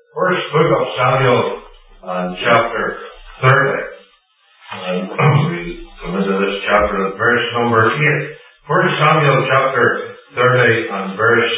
First book of Samuel, and chapter 30. And we come into this chapter at verse number 8. First Samuel chapter 30 and verse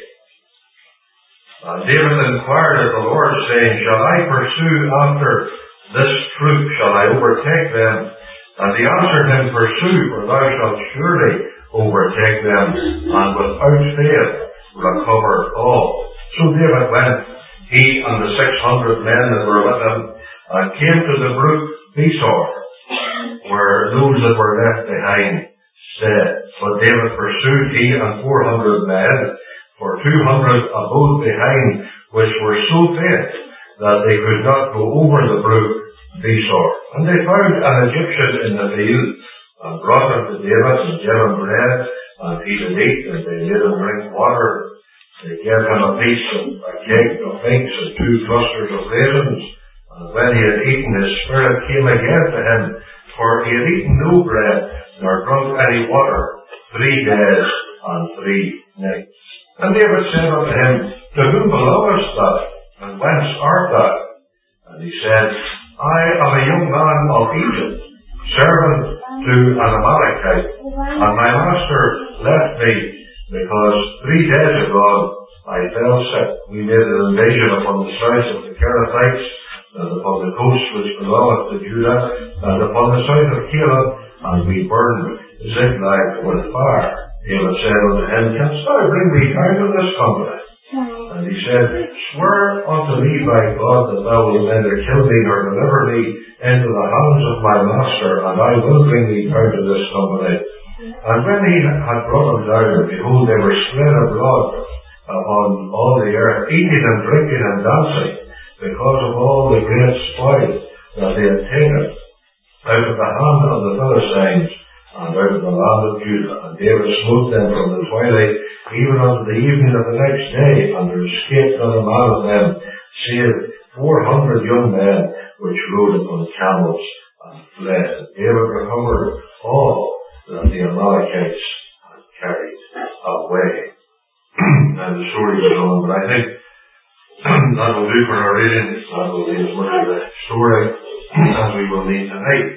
8. And David inquired of the Lord, saying, Shall I pursue after this troop? Shall I overtake them? And he answered him, Pursue, for thou shalt surely overtake them, and without fail recover all. So David went, he and the 600 men that were with him, and came to the brook Besor, where those that were left behind stayed. But David pursued, he and 400 men, for 200 abode behind, which were so faint that they could not go over the brook Besor. And they found an Egyptian in the field, and brought him to David, and gave him bread, and he did eat, and they made him drink water. They gave him a piece of a cake of figs and 2 clusters of raisins. And when he had eaten, his spirit came again to him, for he had eaten no bread, nor drunk any water, 3 days and 3 nights. And David said unto him, To whom belongest thou, and whence art thou? And he said, I am a young man of Egypt, servant to an Amalekite, and my master left me, because 3 days ago I fell sick. We made an invasion upon the south of the Kerethites, and upon the coast which belongeth to Judah, and upon the south of Caleb, and we burned Ziklag with fire. David said unto him, Canst thou bring me out of this company? And he said, Swear unto me by God that thou wilt neither kill me nor deliver me into the hands of my master, and I will bring thee out of this company. And when he had brought them down, behold, they were spread abroad upon all the earth, eating and drinking and dancing, because of all the great spoil that they had taken out of the hand of the Philistines, and out of the land of Judah. And David smote them from the twilight even unto the evening of the next day, and there escaped not a man of them, save 400 young men which rode upon camels and fled. And David recovered all that the Amalekites had carried away. And the story goes on, but I think that will do for our reading. That will be as much of the story as we will need tonight.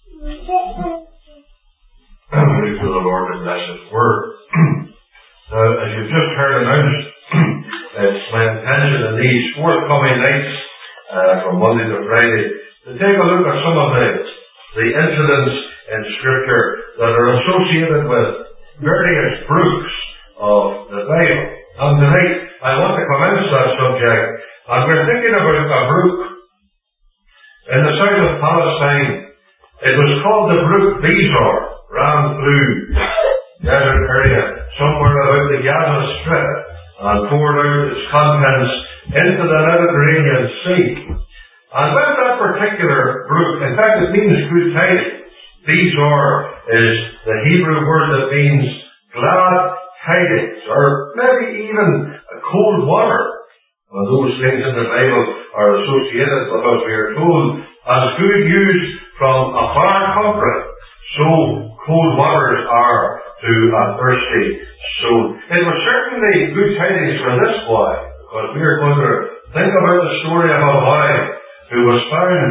Pray to the Lord and bless His word. Now, as you've just heard announced, it's my intention in these forthcoming nights, from Monday to Friday, to take a look at some of the incidents in Scripture that are associated with various brooks of the Bible. And tonight, I want to commence that subject, and we're thinking about a brook in the south of Palestine. It was called the brook Besor, ran through desert area, somewhere about the Gaza Strip, and poured out its contents into the Mediterranean Sea. And when that particular brook, in fact it means good tidings. Besor is the Hebrew word that means glad tidings, or maybe even cold water. Well, those things in the Bible are associated because we are told, as good news from a far country, so cold waters are to a thirsty soul. It was certainly good tidings for this boy, because we are going to think about the story of a boy who was found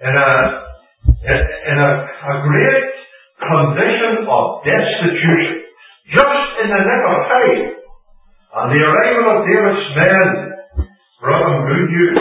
in a great condition of destitution, just in the nick of time. And the arrival of David's men brought him good news.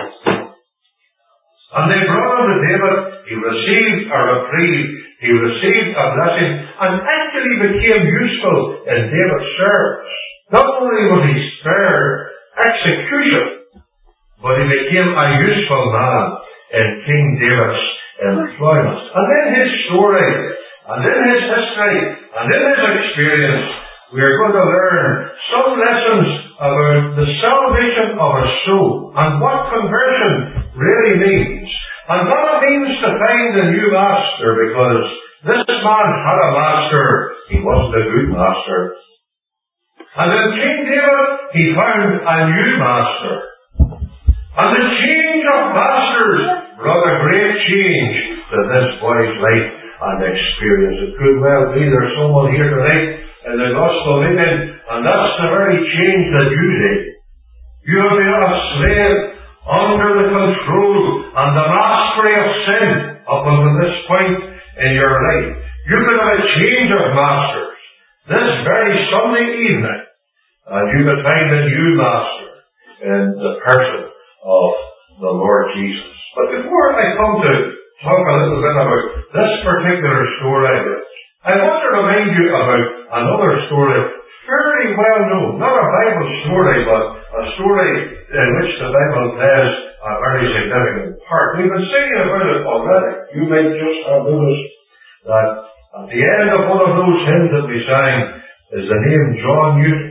And they brought him to David. He received a reprieve, he received a blessing, and actually became useful in David's service. Not only was he spared execution, but he became a useful man in King David's employment. And in his story, and in his history, and in his experience, we are going to learn some lessons about the salvation of a soul, and what conversion really means, and what it means to find a new master, because this man had a master, he wasn't a good master. And in King David, he found a new master. And the change of masters brought a great change to this boy's life and experience. It could well be there's someone here tonight in the gospel meeting, and that's the very change that you did. You have been a slave under the control and the mastery of sin up until this point in your life. You could have a change of masters this very Sunday evening, and you could find a new master in the person of the Lord Jesus. But before I come to talk a little bit about this particular story, I want to remind you about another story, fairly well known. Not a Bible story, but a story in which the Bible plays a very significant part. We've been singing about it already. You may just have noticed that at the end of one of those hymns that we sang is the name John Newton.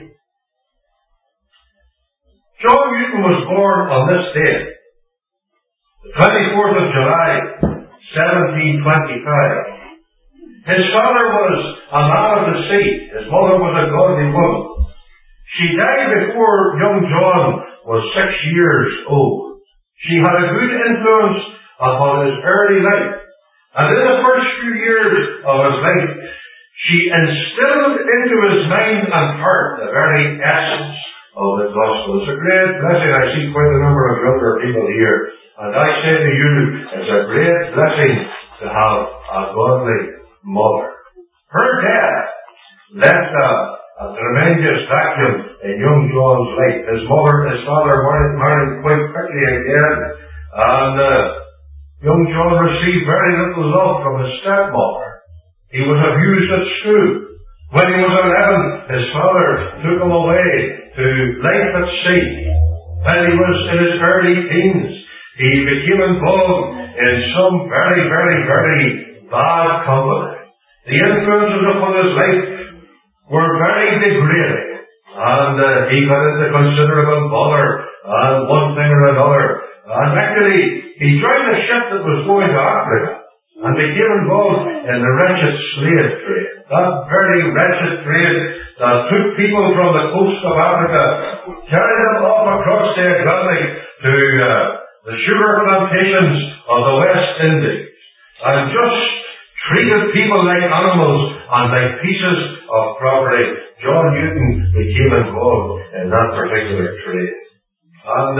John Newton was born on this date, the 24th of July, 1725. His father was a man of the sea. His mother was a godly woman. She died before young John was 6 years old. She had a good influence upon his early life. And in the first few years of his life, she instilled into his mind and heart the very essence of the gospel. It's a great blessing. I see quite a number of younger people here. And I say to you, it's a great blessing to have a godly mother. Her death left a tremendous vacuum in young John's life. His father married quite quickly again, and young John received very little love from his stepmother. He was abused at school. When he was 11, his father took him away to life at sea. When he was in his early teens, he became involved in some very, very, very bad company. The influences upon his life were very degrading, and he got into considerable bother and one thing or another. And actually, he joined a ship that was going to Africa and became involved in the wretched slave trade. That very wretched trade that took people from the coast of Africa, carried them off across the Atlantic to the sugar plantations of the West Indies, and just treated people like animals and like pieces of property. John Newton became involved in that particular trade. And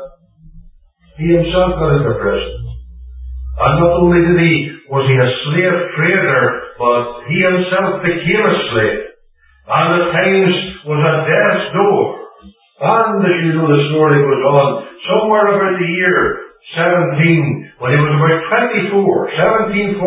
he himself got into prison. And not only was he a slave trader, but he himself became a slave. And at times was at death's door. And as you know, the story goes on, somewhere about the year when he was about 24, 1749,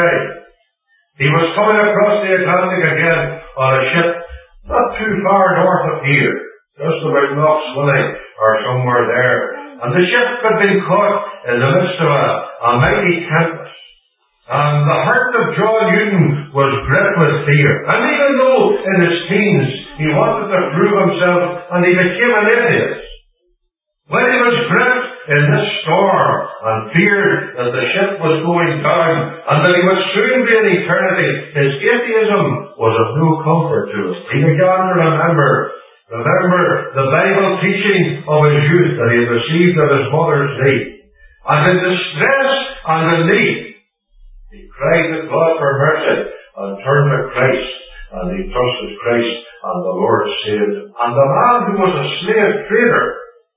he was coming across the Atlantic again on a ship not too far north of here, just about Knoxville or somewhere there. And the ship had been caught in the midst of a mighty tempest. And the heart of John Newton was gripped with fear. And even though in his teens he wanted to prove himself and he became an atheist, when he was gripped in this storm and feared that the ship was going down and that he would soon be in eternity, his atheism was of no comfort to him. He began to remember the Bible teaching of his youth that he had received of his mother's knee. And in distress and in need, he cried to God for mercy and turned to Christ, and he trusted Christ, and the Lord saved him. And the man who was a slave trader,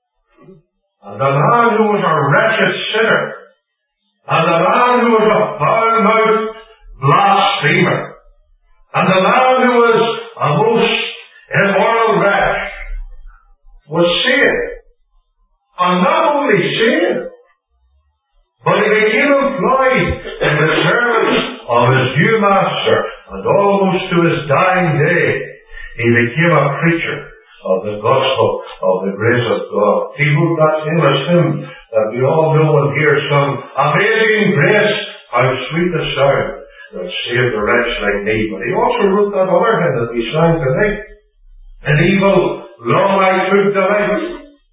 and the man who was a wretched sinner, and the man who was a foul-mouthed blasphemer, and the man who was a most immoral wretch, was saved. And not only saved, but he became employed in the service of his new master, and almost to his dying day, he became a preacher of the gospel of the grace of God. He wrote that famous hymn that we all know and hear sung, Amazing Grace, how sweet the sound that saved a wretch like me. But he also wrote that other hymn that we sang tonight. In evil, long I took delight,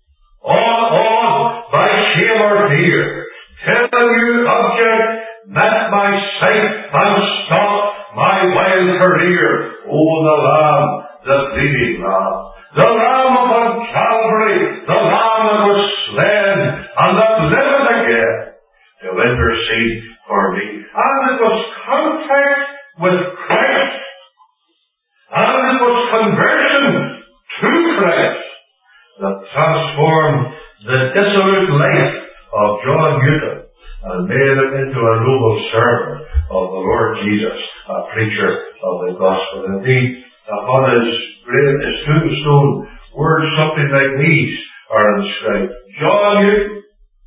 on, by shame or fear, till a new object met my sight and stopped my wild career. Oh, the Lamb, the bleeding Lamb, the Lamb upon Calvary, the Lamb that was slain and that liveth again to intercede for me. And it was contact with Christ, and it was conversion to Christ that transformed the dissolute life of John Newton and made him into a noble servant of the Lord Jesus, a preacher of the gospel. Indeed, upon his grave, his tombstone, words something like these are inscribed: John Newton,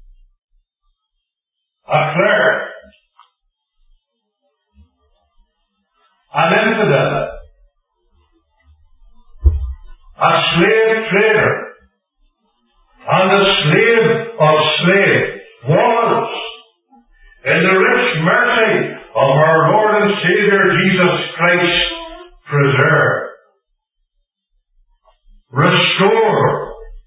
a clerk, an infidel, a slave trader, and a slave of slaves, was, in the rich mercy of our Lord and Saviour Jesus Christ, preserved, restored,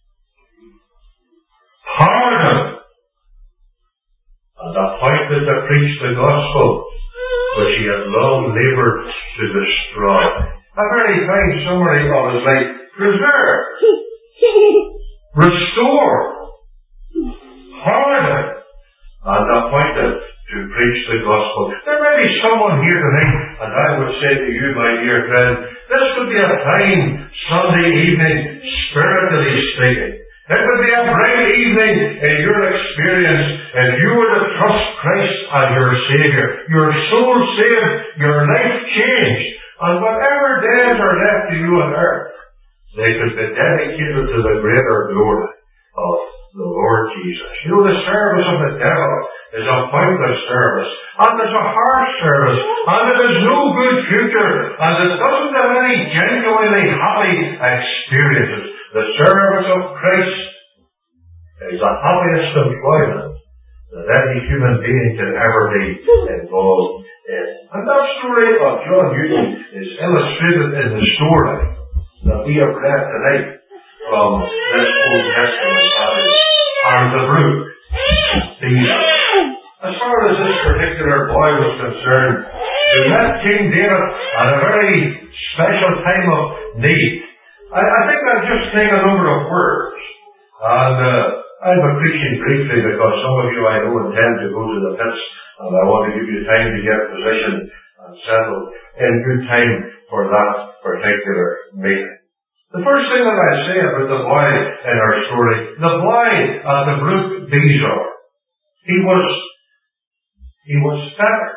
pardoned, and appointed to preach the gospel which he had long laboured to destroy. A very fine summary of his life: preserved, restored, pardoned, and appointed to preach the gospel. There may be someone here tonight, and I would say to you, my dear friend, this would be a fine Sunday evening, spiritually speaking. It would be a bright evening in your experience if you were to trust Christ as your Saviour, your soul saved, your life changed, and whatever days are left to you on earth, they could be dedicated to the greater glory of the Lord Jesus. You know, the service of the devil is a pointless service, and it's a harsh service, and it has no good future, and it doesn't have any genuinely happy experiences. The service of Christ is the happiest employment that any human being can ever be involved in. And that story of John Newton is illustrated in the story that we have read tonight from this Old Testament passage, and the brook, These. As far as this particular boy was concerned, he met King David at a very special time of need. I think I'll just take a number of words, and I'll be preaching briefly because some of you I know intend to go to the pits, and I want to give you time to get positioned and settled in good time for that particular meeting. The first thing that I say about the boy in our story, the boy at the brook Bezor, he was fettered.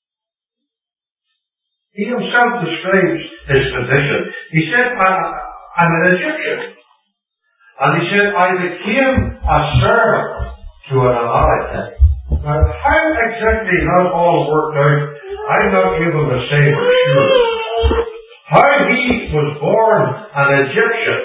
He himself describes his position. He said, I'm an Egyptian. And he said, I became a servant to an Amalekite. Now, how exactly that all worked out, I'm not able to say for sure. How he was born an Egyptian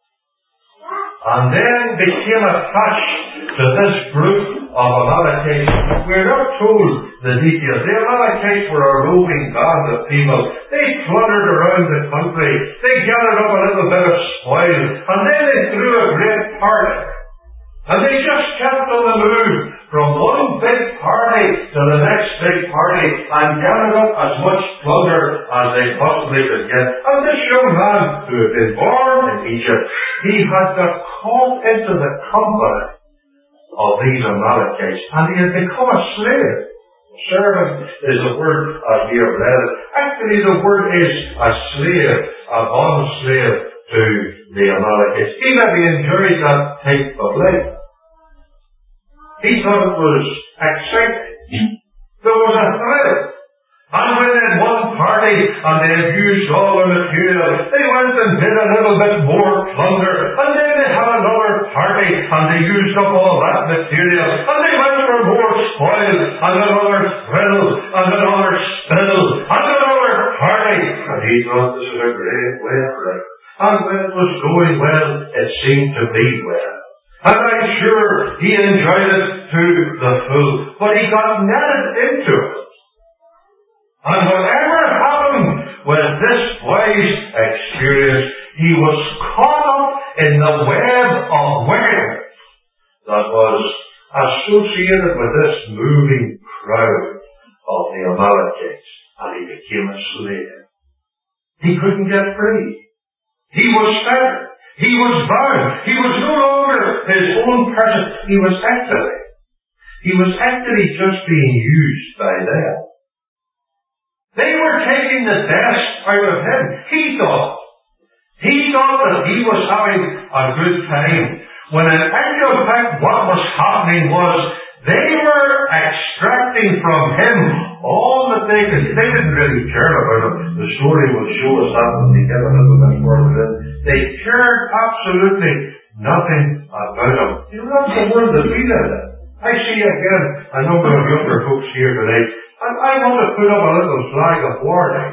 and then became attached to this group of Amalekites, we're not told the details. The Amalekites were a roving band of people. They plundered around the country. They gathered up a little bit of spoil, and then they threw a great party. And they just kept on the move from one big party to the next big party and gathered up as much plunder as they possibly could get. And this young man, who had been born in Egypt, he had got caught into the company of these Amalekites, and he had become a slave. Servant is the word as we have read it. Actually, the word is a slave, a bond slave to the Amalekites. He maybe enjoyed that type of life. He thought it was exciting. There was a thrill. And when they had one party and they had used all the material, they went and did a little bit more plunder. And then they had another party and they used up all that material. And they went for more spoil and another thrill and another spill and another party. And he thought this was a great way of life. And when it was going well, it seemed to be well. And I'm sure he enjoyed it to the full. But he got netted into it. And whatever happened with this boy's experience, he was caught up in the web of wickedness that was associated with this moving crowd of the Amalekites. And he became a slave. He couldn't get free. He was fettered. He was bound. He was no longer his own person. He was actually just being used by them. They were taking the best out of him. He thought that he was having a good time When in actual fact what was happening was they were extracting from him all that they could. They didn't really care about him. The story will show us that when we get a little bit further in. They cared absolutely nothing about him. You know, that's the word that we did. I see again a number of younger folks here tonight, and I want to put up a little flag of warning.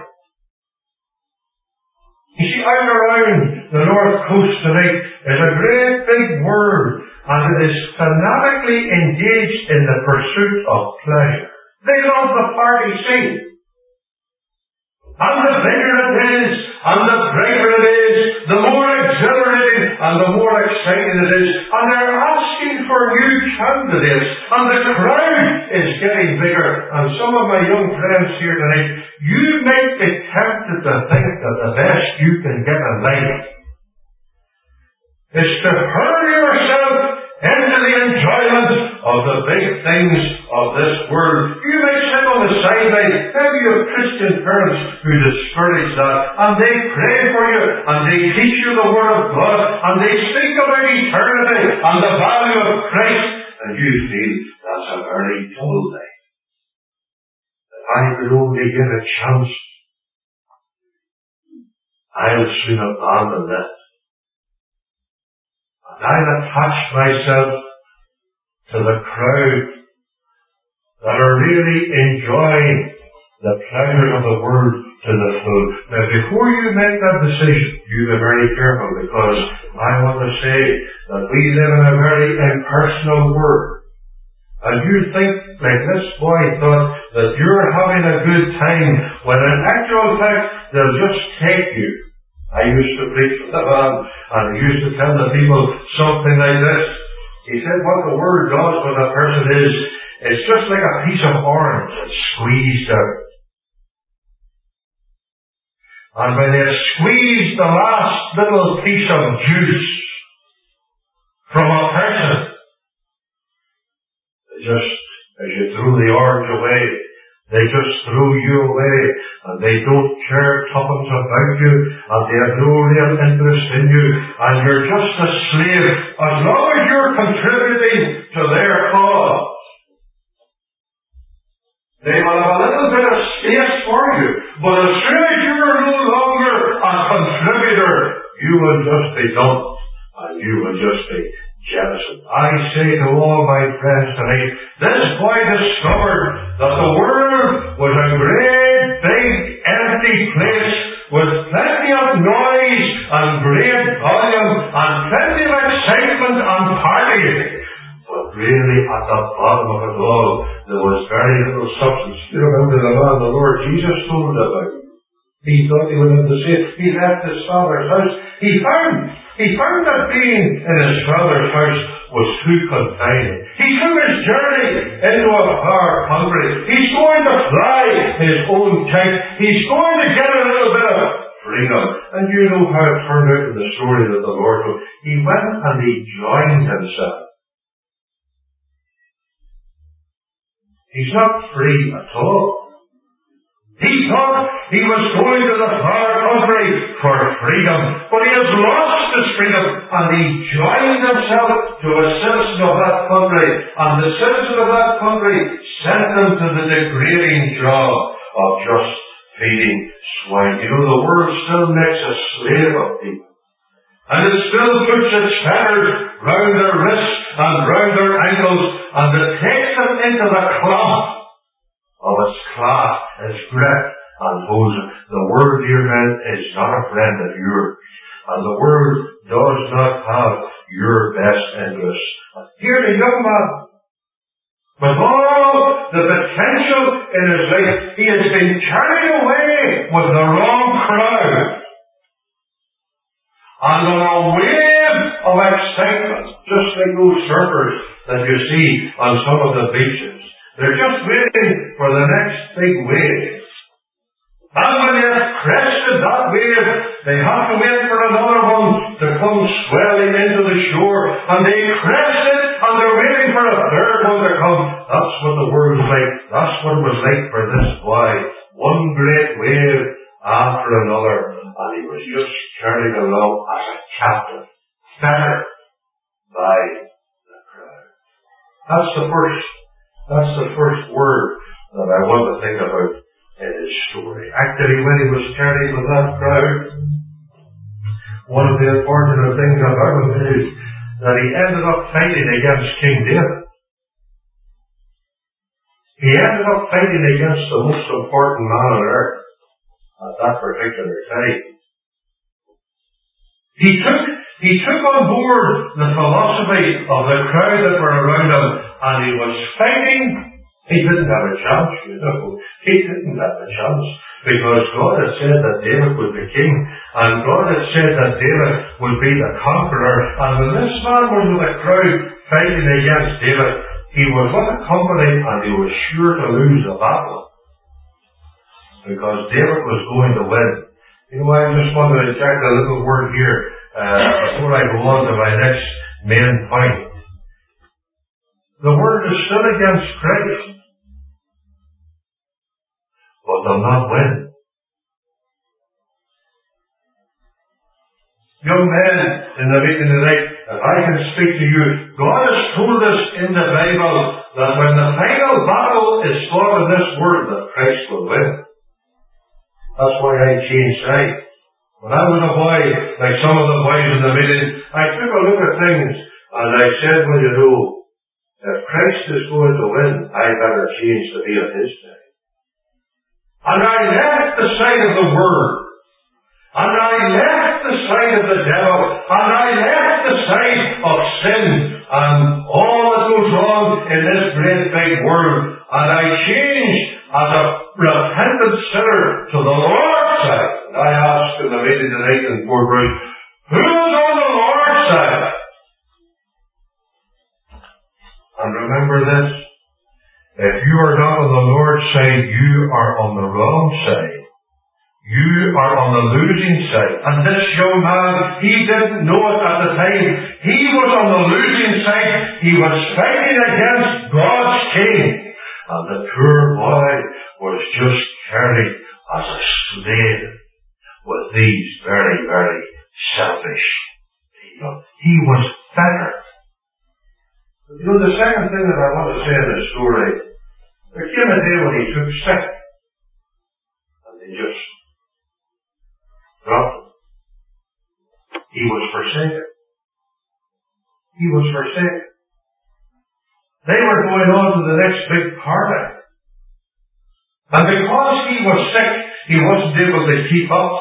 You see, out around the north coast tonight is a great big world, and it is fanatically engaged in the pursuit of pleasure. They love the party scene. And the bigger it is, and the brighter it is, the more exhilarating and the more exciting it is. And they're asking for new candidates, and the crowd is getting bigger. And some of my young friends here tonight, you might be tempted to think that the best you can get in life is to hurl yourself into the enjoyment of the big things of this world. You may sit on the sideline. Maybe you have Christian parents who discourage that, and they pray for you, and they teach you the Word of God, and they speak about eternity and the value of Christ, and you feel that's a very dull life. If I could only get a chance, I'll soon abandon that. And I'll attach myself to the crowd that are really enjoying the pleasure of the Word to the full. Now, before you make that decision, you be very careful, because I want to say that we live in a very impersonal world. And you think, like this boy thought, that you're having a good time, when in actual fact, they'll just take you. I used to preach with a man, and he used to tell the people something like this. He said what the Word does with a person is, it's just like a piece of orange that's squeezed out. And when they squeeze the last little piece of juice from a person, they just, as you threw the orange away, they just threw you away, and they don't care tuppence about you, and they have no real interest in you, and you're just a slave, as long as you're contributing to their cause. They will have a little bit of space for you, but as soon as you're no longer a contributor, you will just be dumped, and you will just be jettisoned. I say to all my friends tonight, this boy discovered that the world was a great, big, empty place with plenty of noise and great volume and plenty of excitement and partying. But really, at the bottom of it all, there was very little substance. You remember the man the Lord Jesus told about? He thought he would have to say, he left his father's house. He found that being in his father's house was too confining. He took his journey into a far country. He's going to fly his own kite. He's going to get a little bit of freedom. And you know how it turned out in the story that the Lord told. He went and he joined himself. He's not free at all. He thought he was going to the far country for freedom, but he has lost his freedom, and he joined himself to a citizen of that country, and the citizen of that country sent him to the degrading job of just feeding swine. You know, the world still makes a slave of people, and it still puts its fetters round their wrists and round their ankles, and it takes them into the cloth of its class, its grip, and holds it. The world, dear men, is not a friend of yours, and the world does not have your best interests. Here's a young man, with all the potential in his life, he has been carried away with the wrong crowd, and on a wave of excitement, just like those surfers that you see on some of the beaches. They're just waiting for the next big wave. And when they have crested that wave, they have to wait for another one to come swelling into the shore. And they crest it, and they're waiting for a third one to come. That's what the world is like. That's what it was like for this boy. One great wave after another. And he was just carried along as a captive, fettered by That's the first word that I want to think about in his story. Actually, when he was carried with that crowd, one of the unfortunate things about him is that he ended up fighting against King David. He ended up fighting against the most important man on earth at that particular time. He took on board the philosophy of the crowd that were around him, and he was fighting. He didn't have a chance, you know. He didn't have a chance, because God had said that David was the king, and God had said that David would be the conqueror, and when this man was with a crowd fighting against David, he was with a company, and he was sure to lose the battle, because David was going to win. You know, I just want to inject a little word here before I go on to my next main point. The word is still against Christ, but they'll not win. Young men in the meeting tonight, if I can speak to you, God has told us in the Bible that when the final battle is fought in this world, that Christ will win. That's why I changed sides. When I was a boy, like some of the boys in the meeting, I took a look at things and I said, well, you know, if Christ is going to win, I better change to be on his side. And I left the side of the world. And I left the side of the devil. And I left the side of sin and all that goes on in this great big world. And I changed as a repentant sinner to the Lord's side. And I asked in the meeting tonight in Fort Bruce, who's on the Lord's side? And remember this, if you are not on the Lord's side, you are on the wrong side. You are on the losing side. And this young man, he didn't know it at the time. He was on the losing side. He was fighting against God's king. And the poor boy was just carried as a slave with these very, very selfish people. He was fettered. You know, the second thing that I want to say in this story, there came a day when he took sick. And they just dropped him. He was forsaken. He was forsaken. They were going on to the next big party. And because he was sick, he wasn't able to keep up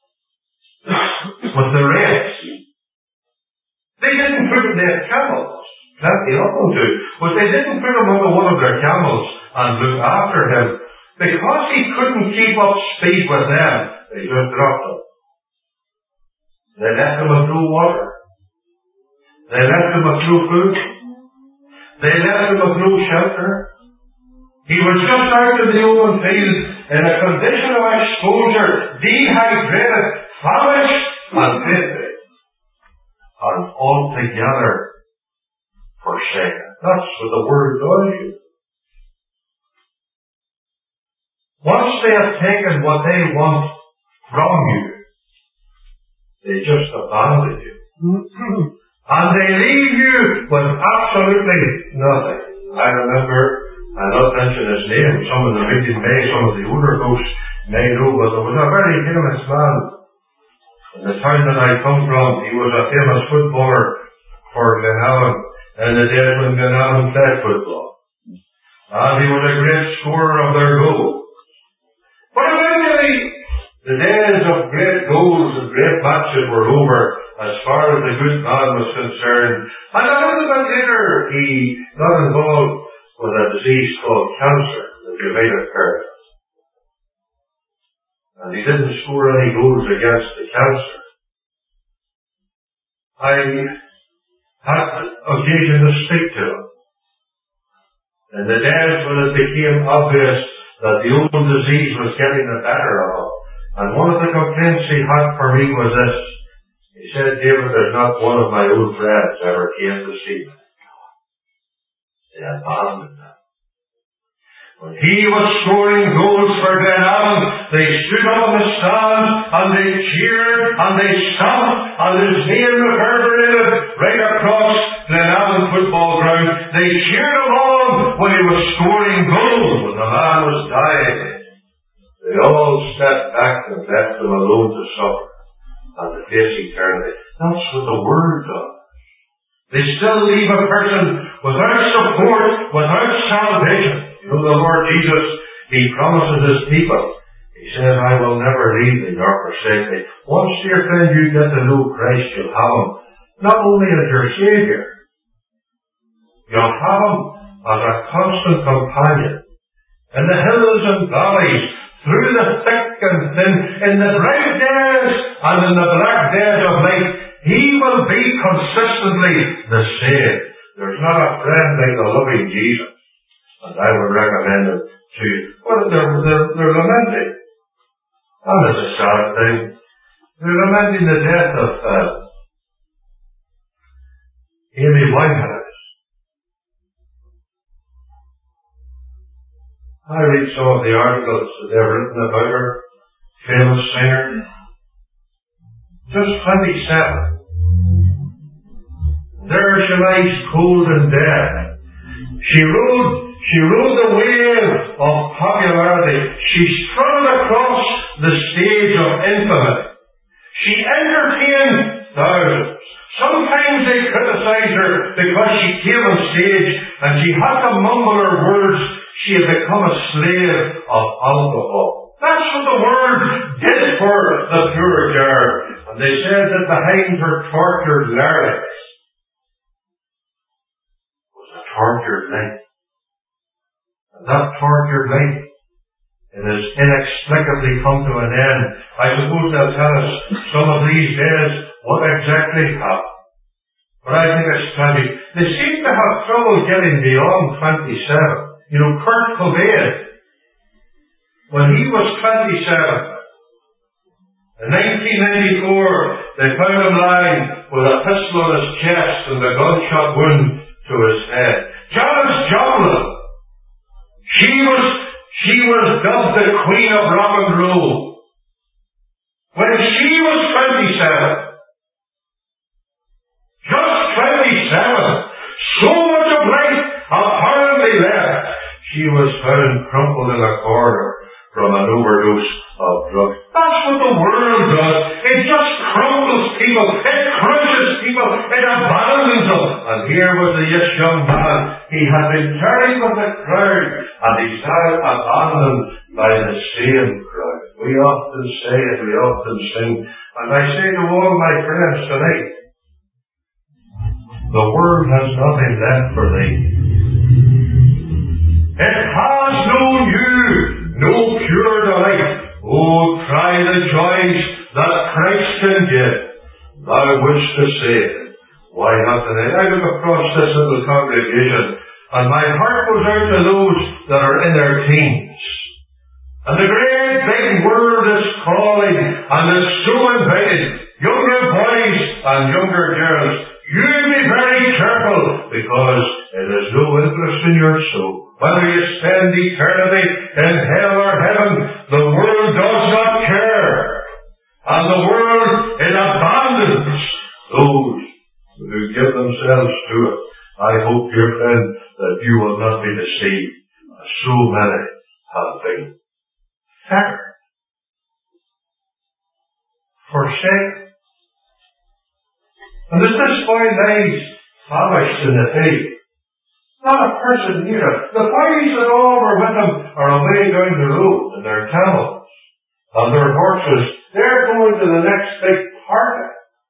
with the rest. They didn't put him in their camels. Plenty of them do. But they didn't put him on one of their camels and look after him. Because he couldn't keep up speed with them, they just dropped him. They left him with no water. They left him with no food. They left him with no shelter. He was just out in the open field in a condition of exposure, dehydrated, famished, and thirsty. And altogether forsaken. That's what the word does. Once they have taken what they want from you, they just abandon you. And they leave you with absolutely nothing. I remember, I'll not mention his name, some of the meeting may, some of the older folks may know, but there was a very famous man in the town that I come from. He was a famous footballer for Glenallen in the days when Glenallen played football. And he was a great scorer of their goals. But eventually, the days of great goals and great matches were over as far as the good man was concerned. And a little bit later, he got involved with a disease called cancer that you might have heard. And he didn't score any goals against the cancer. I had occasion to speak to him. In the days when it became obvious that the old disease was getting the better of him, and one of the complaints he had for me was this. He said, David, there's not one of my old friends ever came to see me. They abandoned him. When he was scoring goals for Glenallen, they stood up on the stand, and they cheered, and they stomped, and his name reverberated right across Glenallen football ground. They cheered him somebody was scoring gold when the man was dying. They all stepped back and left him alone to suffer and to face eternity. That's what the Word does. They still leave a person without support, without salvation. You know, the Lord Jesus, He promises His people. He says, I will never leave thee nor forsake thee. Once, dear friend, you get to know Christ, you'll have Him not only as your Saviour, you'll have Him as a constant companion. In the hills and valleys, through the thick and thin, in the bright days and in the black days of life, He will be consistently the same. There's not a friend like the loving Jesus. And I would recommend Him to you. Well, they're lamenting. And it's a sad thing. They're lamenting the death of Amy Winehouse. I read some of the articles that they've written about her, famous singer. Just 27. There she lies cold and dead. She rode the wave of popularity. She strutted across the stage of infamy. She entertained thousands. Sometimes they criticized her because she came on stage and she had to mumble her words. She had become a slave of alcohol. That's what the Word did for the poor girl. And they said that behind her tortured lyrics was a tortured life. And that tortured life, it has inexplicably come to an end. I suppose they'll tell us some of these days what exactly happened. But I think it's tragic. They seem to have trouble getting beyond 27. You know, Kurt Cobain, when he was 27, in 1994, they found him lying with a pistol on his chest and a gunshot wound to his head. Janis Joplin, she was dubbed the Queen of Rock and Roll. When she was 27, just 27, so much of life apparently left. She was found crumpled in a corner from an overdose of drugs. That's what the world does. It just crumples people. It crushes people. It abandons them. And here was this young man. He had been carried with the crowd, and he's now abandoned by the same crowd. We often say it, we often sing. And I say to all my friends tonight, the world has nothing left for thee. It has known you, no pure delight. Oh, try the joys that Christ can give. Thou wouldst to save. Why not tonight? I look across this little congregation, and my heart goes out to those that are in their teens. And the great big world is calling, and is so invited. Younger boys and younger girls, you be very careful, because it has no interest in your soul. Whether you spend eternity in hell or heaven, the world does not care. And the world, it abandons those who give themselves to it. I hope, dear friend, that you will not be deceived, as so many have been. Fettered. Forsaken. And as this boy lies famished in the field, not a person near him. The boys that all were with him are away down the road in their camels and their horses. They're going to the next big party.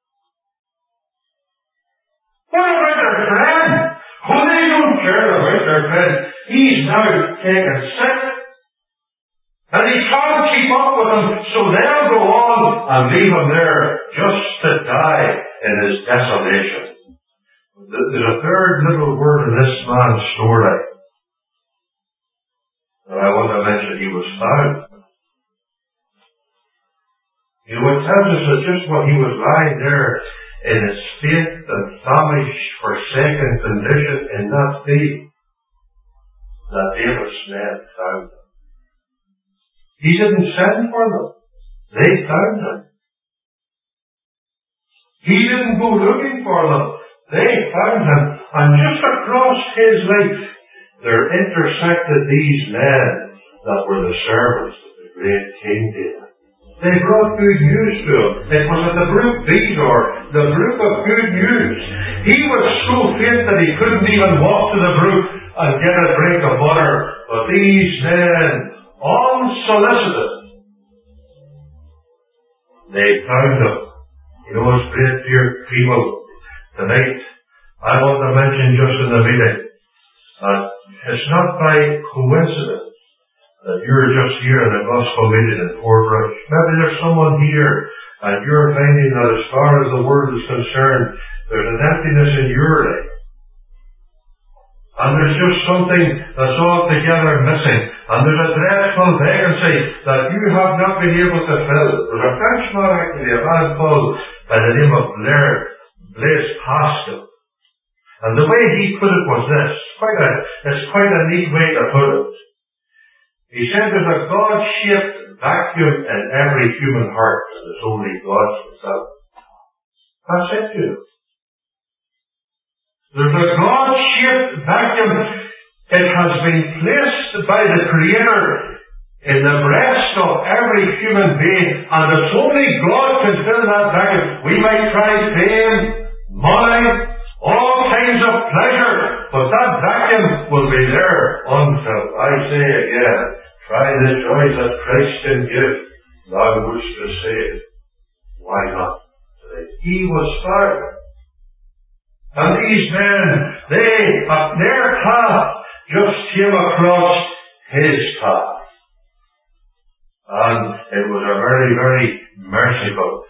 What about their friend? Oh, they don't care about their friend. He's now taken sick. And he can't keep up with them, so they'll go on and leave him there just to die in his desolation. There's a third little word in this man's story that I want to mention. He was found. You know, it tells us that just when he was lying there in his faint and famished, forsaken condition in that field, that David's men found him. He didn't send for them. They found him. He didn't go looking for them. They found him. And just across his life, there intersected these men that were the servants of the great King David. They brought good news to him. It was at the brook Bezor, the brook of good news. He was so faint that he couldn't even walk to the brook and get a drink of water. But these men, unsolicited, they found him. You know, it's great, dear people, tonight, I want to mention just in the meeting that it's not by coincidence that you're just here in a gospel meeting in Portrush. Maybe there's someone here and you're finding that as far as the world is concerned, there's an emptiness in your life. And there's just something that's altogether missing. And there's a dreadful vacancy that you have not been able to fill. There's a Frenchman, actually, a man called by the name of Blaise Pascal. And the way he put it was this. It's quite a neat way to put it. He said there's a God-shaped vacuum in every human heart, and it's only God's himself. That's it, you know. There's a God-shaped vacuum. It has been placed by the Creator in the breast of every human being, and it's only God can fill that vacuum. We might try fame, money, all kinds of pleasure, but that vacuum will be there unfilled. I say again, try the joys that Christ can give. Thou wouldst to save. Why not today? He was found. And these men, their path just came across his path. And it was a very, very merciful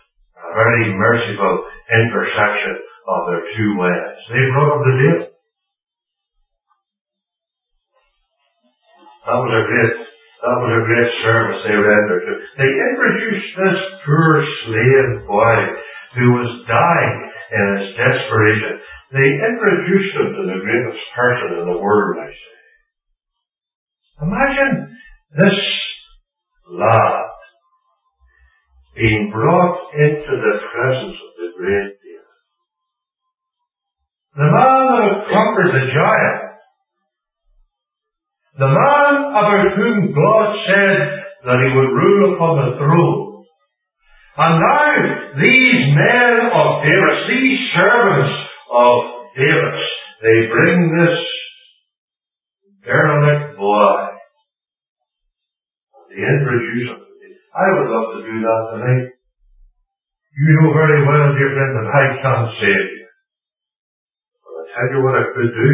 intersection of their two ways. They brought him to David. That was a great service they rendered. They introduced this poor slave boy who was dying in his desperation. They introduced him to the greatest person in the world, I say. Imagine this lad being brought into the presence of the great David. The man that had conquered the giant. The man about whom God said that he would rule upon the throne. And now these men of David, these servants of David, they bring this derelict boy. They introduce him to me. I would love to do that tonight. You know very well, dear friend, that I can't save you. But I tell you what I could do.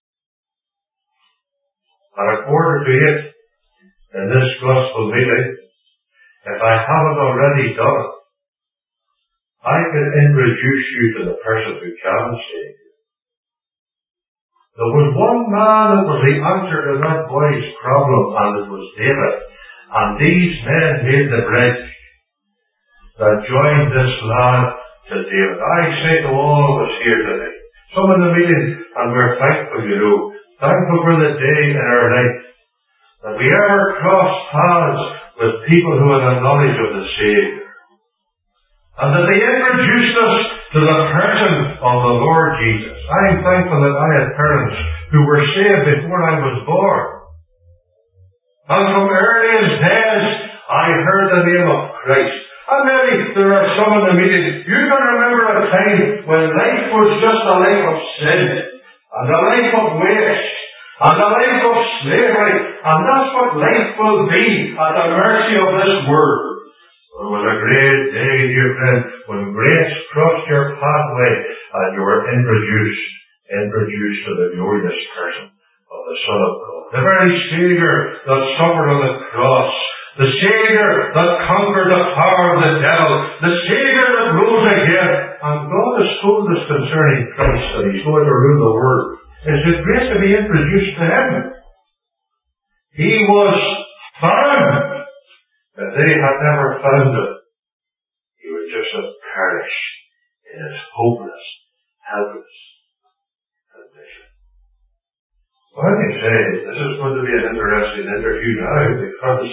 At 7:45 in this gospel meeting, if I haven't already done it, I can introduce you to the person who can save you. There was one man that was the answer to that boy's problem, and it was David. And these men made the bridge that joined this lad to David. I say to all of us here today, some in the meeting, and we're thankful, you know, thankful for the day in our life that we ever crossed paths with people who had a knowledge of the Savior. And that they introduced us to the person of the Lord Jesus. I am thankful that I had parents who were saved before I was born. And from earliest days, I heard the name of Christ. And maybe there are some in the meeting, you can remember a time when life was just a life of sin, and a life of waste, and a life of slavery, and that's what life will be at the mercy of this world. It was a great day, dear friend, when grace crossed your pathway and you were introduced to the glorious person of the Son of God. The very Savior that suffered on the cross. The Savior that conquered the power of the devil. The Savior that rose again. And God has told us concerning Christ that He's going to rule the world. Is it great to be introduced to Him? He was found. If they had never found Him, He would just have perished in His hopeless, helpless condition. Well, you say, this is going to be an interesting interview now, because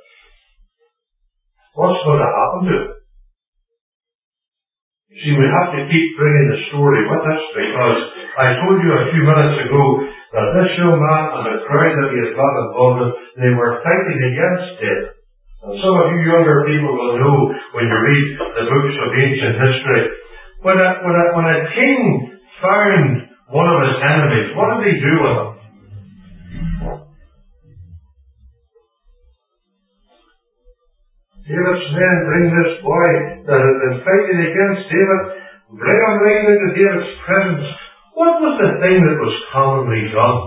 what's going to happen to Him? You see, we have to keep bringing the story with us, because I told you a few minutes ago that this young man and the crowd that he had got involved with, they were fighting against death. And some of you younger people will know when you read the books of ancient history, when a king found one of his enemies, what did he do with him? David's men bring this boy that had been fighting against David, bring him right into David's presence. What was the thing that was commonly done?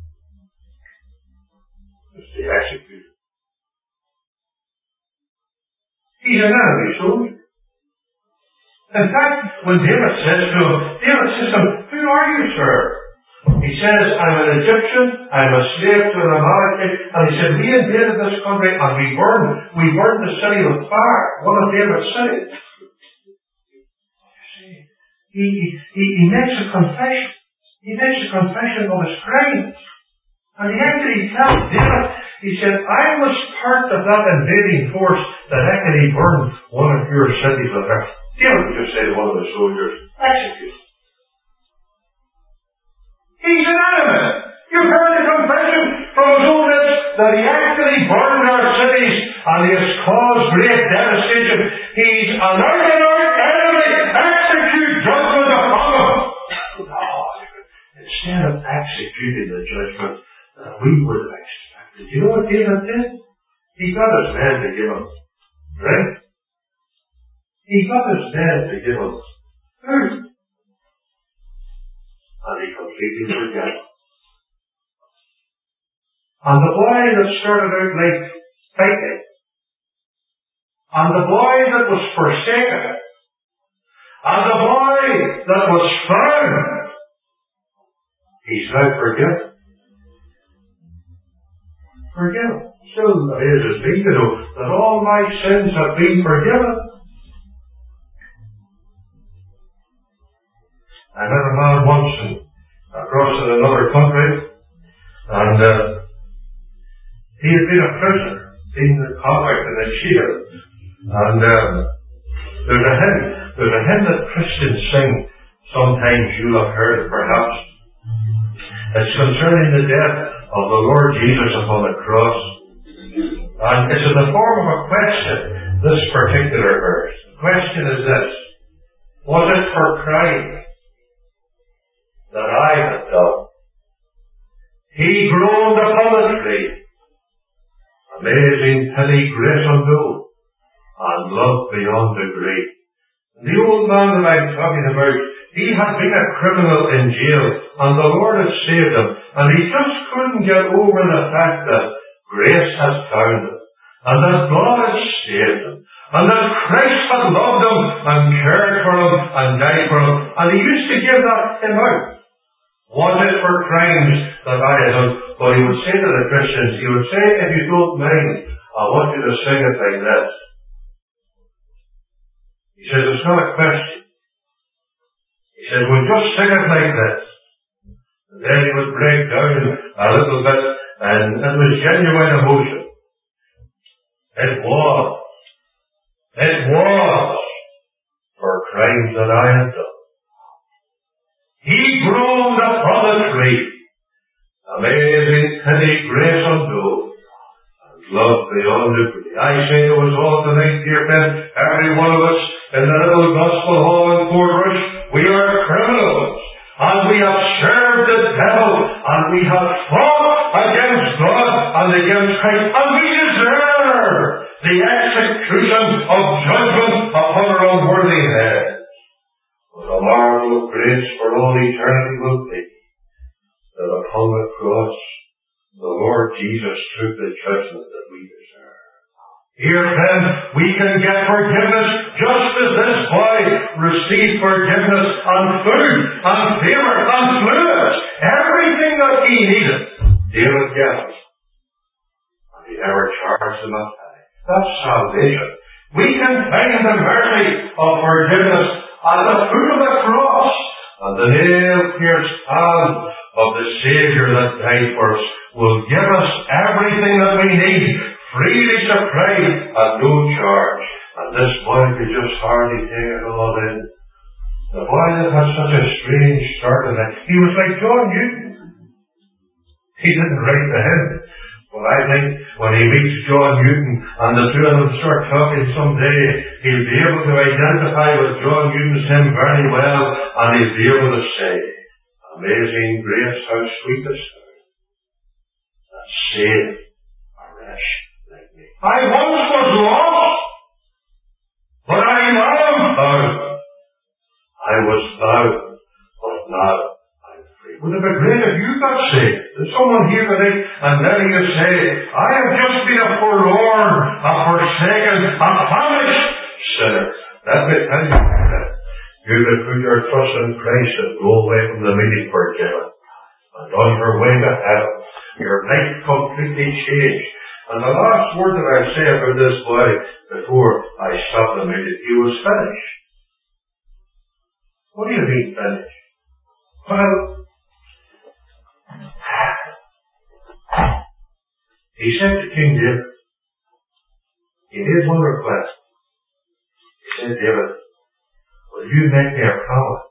It was to execute him. He's an enemy soldier. In fact, when David says to him, who are you, sir? He says, I'm an Egyptian, I'm a slave to an Amalekite, and he said, we invaded this country and we burned the city with fire, one of David's cities. He makes a confession. He makes a confession of his crimes. And he actually tells David, he said, I was part of that invading force that actually burned one of your cities with fire. David would just say to one of the soldiers, execute. He's an enemy. You've heard the confession from his own lips that he actually burned our cities and he has caused great devastation. He's an out-and-out enemy. Execute judgment upon him. Instead of executing the judgment that we would have expected, you know what David did? He got his men to give him drink. He got his men to give him food. And he completely forgot. And the boy that started out like fighting, and the boy that was forsaken, and the boy that was found, he's now forgiven. Forgiven. Still amazes me to know that all my sins have been forgiven. I met a man once across in another country, and he had been a prisoner, been a convict and a cheater. And there's a hymn that Christians sing, sometimes you'll have heard perhaps. It's concerning the death of the Lord Jesus upon the cross. And it's in the form of a question, this particular verse. The question is this: was it for crime that I had done? He groaned upon the tree. Amazing pity, grace unknown, and love beyond degree. And the old man that I'm talking about, he had been a criminal in jail, and the Lord had saved him, and he just couldn't get over the fact that grace had found him, and that God had saved him, and that Christ had loved him, and cared for him, and died for him, and he used to give that hymn out. Was it for crimes that I had done? But he would say to the Christians, he would say, if you don't mind, I want you to sing it like this. He says, it's not a question. He says, we'll just sing it like this. And then he would break down a little bit, and it was genuine emotion. It was for crimes that I had done. He groaned upon the tree. Amazing pity, grace unknown, and love beyond degree. I say to us all tonight, dear friends, every one of us in the little gospel hall in Portrush, we are criminals, and we have served the devil, and we have fought against God and against Christ, and we deserve the execution of judgment upon our unworthy heads. But a marvel of grace for all eternity will be that upon the cross the Lord Jesus took the judgment that we deserve. Here then we can get forgiveness just as this boy received forgiveness and food and favor and fluids. Everything that he needed, David gave. And he never charged him a penny. That's salvation. We can find the mercy of forgiveness at the foot of the cross, and the nail-pierced hand of the Saviour that died for us will give us everything that we need, freely supplied at no charge. And this boy could just hardly take it all in. The boy that had such a strange start in life, he was like John Newton. He didn't write the hymn. But I think when he meets John Newton and the two of them start talking someday, he'll be able to identify with John Newton's hymn very well, and he'll be able to say, Amazing grace, how sweet the sound that saved a wretch like me. I once was lost, but I now am found. I was bound, but now I'm free. Would it be great if you got saved? There's someone here today, and then you say, I have just been a forlorn, a forsaken, a famished sinner. Let me tell you, you can put your trust in Christ and go away from the meeting forgiven. And on your way to heaven, your life completely changed. And the last word that I'll say about this boy before I stop the meeting, he was finished. What do you mean finished? Well, he said to King David, he made one request. He said, David, will you make me a promise?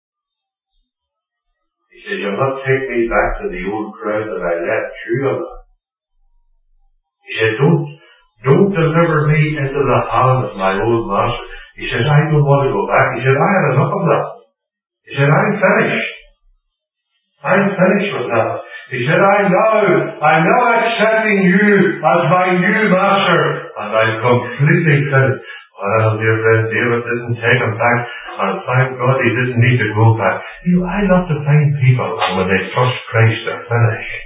He said, you'll not take me back to the old crowd that I left you alone. He said, don't deliver me into the hand of my old master. He said, I don't want to go back. He said, I had enough of that. He said, I'm finished. I'm finished with that. He said, I'm now accepting you as my new master, and I'm completely finished. Well, dear friend, David didn't take him back, and thank God he didn't need to go back. I love to find people, and when they trust Christ, they're finished.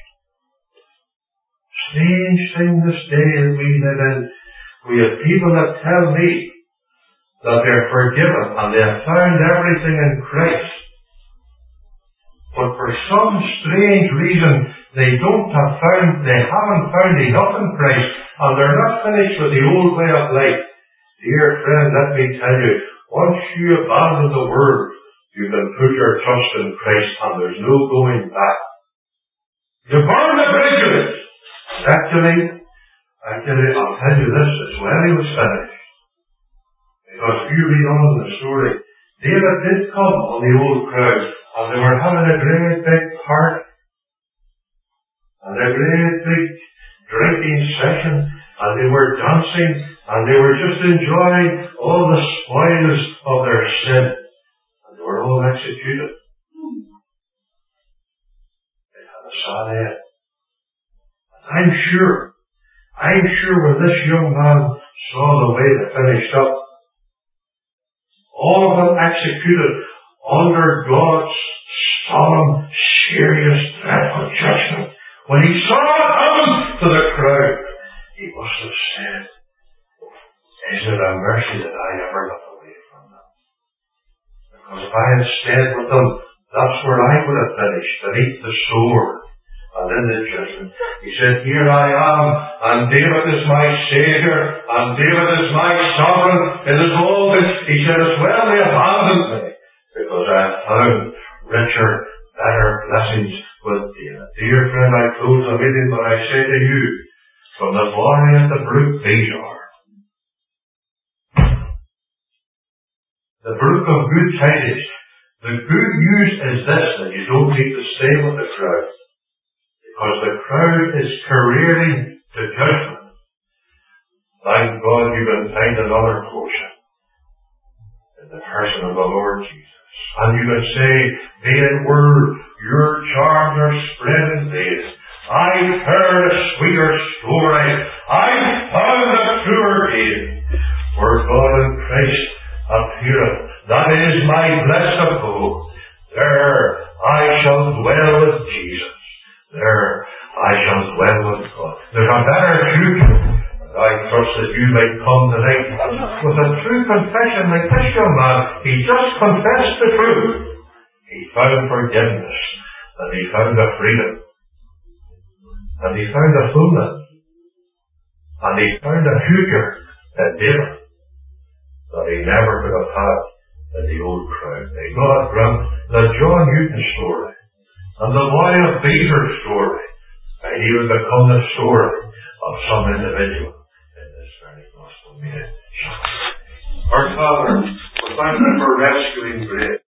Strange thing this day that we live in. We have people that tell me that they're forgiven, and they have found everything in Christ. But for some strange reason, they haven't found enough in Christ, and they're not finished with the old way of life. Dear friend, let me tell you, once you abandon the world, you can put your trust in Christ, and there's no going back. You burn the bridges! Actually, I'll tell you this, as well he was finished. Because if you read on in the story, David did come on the old crowd, and they were having a great big party, and a great big drinking session, and they were dancing, and they were just enjoying all the spoils of their sin, and they were all executed. They had a sad end. I'm sure when this young man saw the way they finished up, all of them executed under God's solemn, serious, dreadful judgment. When he saw it happen to the crowd, he must have said, is it a mercy that I ever got away from them? Because if I had stayed with them, that's where I would have finished, beneath the sword and in the judgment. He said, here I am, and David is my Savior, and David is my sovereign. It is all this. He said, as well they abandoned me, because I have found richer, better blessings with David. Dear friend, I close the meeting, but I say to you, from the boy at the brook Bezor, the brook of good tidings, the good news is this, that you don't need to stay with the crowd, because the crowd is careering to judgment. Thank God you can find another portion in the person of the Lord Jesus. And you can say, vain word, your charms are spread in vain. I've heard a sweeter story. I've found a truer gain. For God in Christ appeareth. That is my blessed abode. There I shall dwell with Jesus. There I shall dwell with God. There's a better future. I trust that you may come tonight with a true confession like this young man. He just confessed the truth. He found forgiveness, and he found a freedom, and he found a fullness, and he found a future that David that he never could have had in the old crowd. May God grant the John Newton story and the boy of Bezor's story may even become the story of some individual in this very gospel meeting. Our Father, we thank you for rescuing grace.